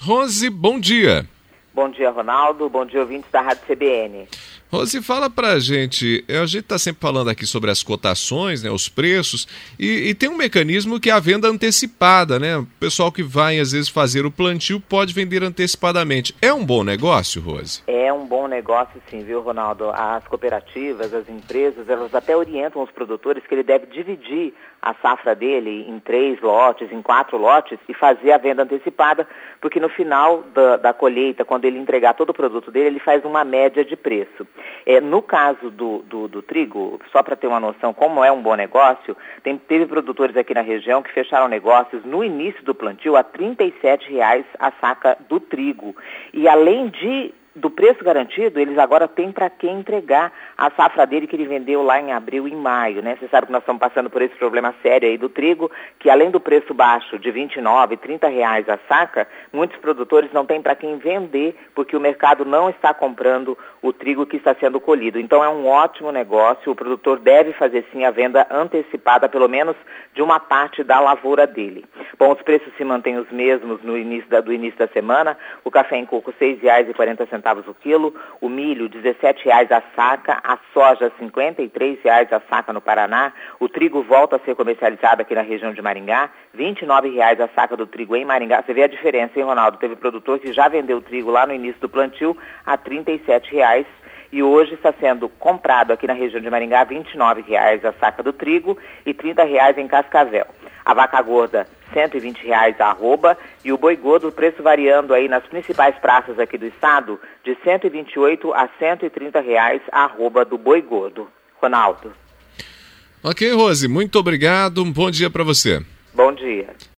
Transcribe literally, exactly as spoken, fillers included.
Rose, bom dia. Bom dia, Ronaldo. Bom dia, ouvintes da Rádio C B N. Rose, fala pra gente, a gente está sempre falando aqui sobre as cotações, né, os preços, e, e tem um mecanismo que é a venda antecipada, né? O pessoal que vai, às vezes, fazer o plantio pode vender antecipadamente. É um bom negócio, Rose? É um bom negócio, sim, viu, Ronaldo? As cooperativas, as empresas, elas até orientam os produtores que ele deve dividir a safra dele em três lotes, em quatro lotes, e fazer a venda antecipada, porque no final da, da colheita, quando ele entregar todo o produto dele, ele faz uma média de preço. É, no caso do, do, do trigo, só para ter uma noção como é um bom negócio, tem, teve produtores aqui na região que fecharam negócios no início do plantio a trinta e sete reais a saca do trigo. E além de do preço garantido, eles agora têm para quem entregar a safra dele que ele vendeu lá em abril e em maio, né? Você sabe que nós estamos passando por esse problema sério aí do trigo, que além do preço baixo de vinte e nove, trinta reais a saca, muitos produtores não têm para quem vender, porque o mercado não está comprando o trigo que está sendo colhido. Então é um ótimo negócio, o produtor deve fazer sim a venda antecipada, pelo menos de uma parte da lavoura dele. Bom, os preços se mantêm os mesmos no início da, do início da semana, o café em coco seis reais e quarenta centavos o quilo, o milho dezessete reais a saca, a soja cinquenta e três reais a saca no Paraná, o trigo volta a ser comercializado aqui na região de Maringá, vinte e nove reais a saca do trigo em Maringá. Você vê a diferença, hein, Ronaldo? Teve produtor que já vendeu trigo lá no início do plantio a trinta e sete reais e hoje está sendo comprado aqui na região de Maringá vinte e nove reais a saca do trigo e trinta reais em Cascavel. A vaca gorda, cento e vinte reais a arroba, e o boi gordo, o preço variando aí nas principais praças aqui do estado, de cento e vinte e oito a cento e trinta reais a arroba do boi gordo. Ronaldo. Ok, Rose, muito obrigado, um bom dia para você. Bom dia.